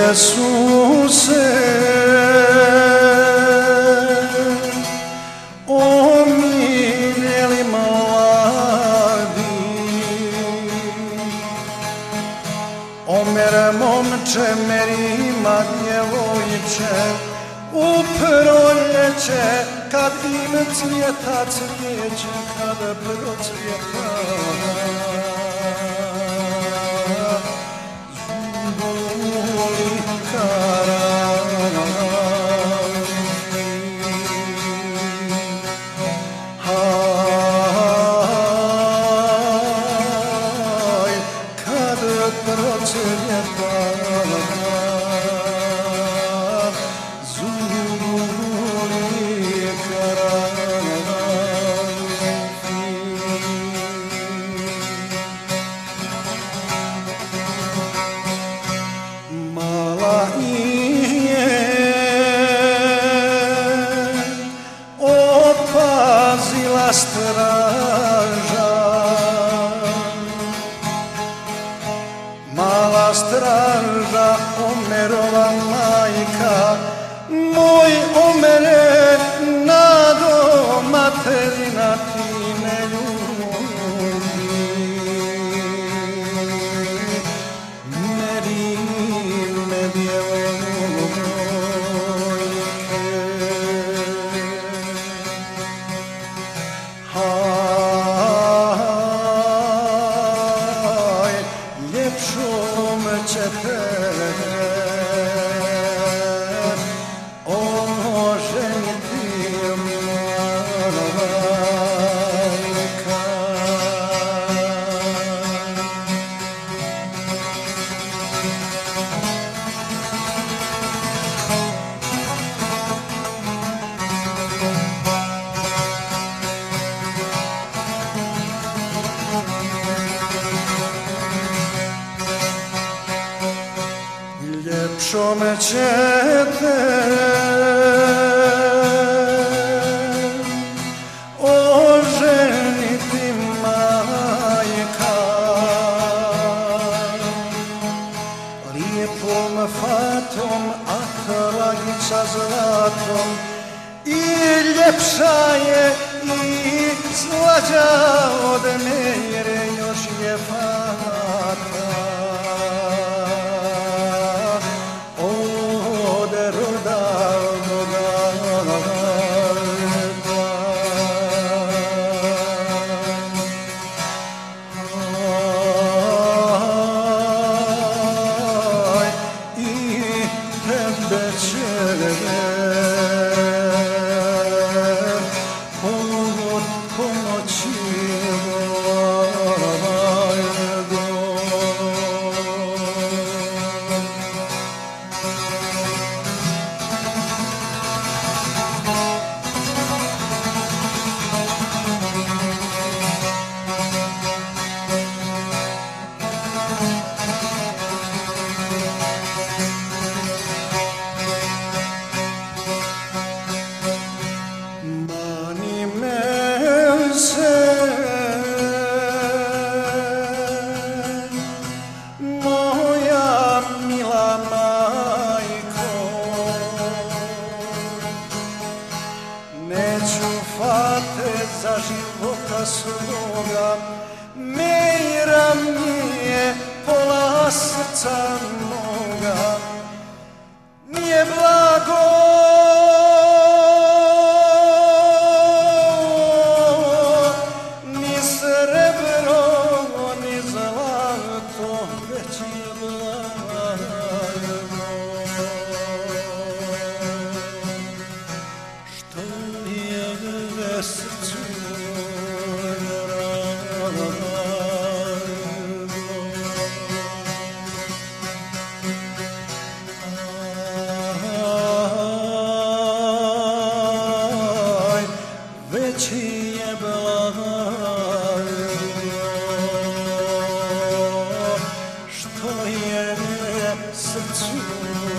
Iisuse, omiljeli mladi, Omer momče, Merima djevojče, u proljeće kad im cvjeta cvijeće, kad procvjeta zuboli kad procvjeta opazila straža, mala straža, Omerova majka, moj Omere, nado materina ti ne ljubi. Merine djevojke, haj, ljepšom će te oženiti majka. Ljepšom će te oženiti majka, lijepom fatom, a tragica zlatom, i ljepša je i slađa od Mejre, još je fata od roda i tebe će pomoći moja mila majko, neću fate za života svoga, Mejra mi je pola srca moga, nije blago ni srebro ni zlato, već je blago što je srcu drago. Već je blago što je srcu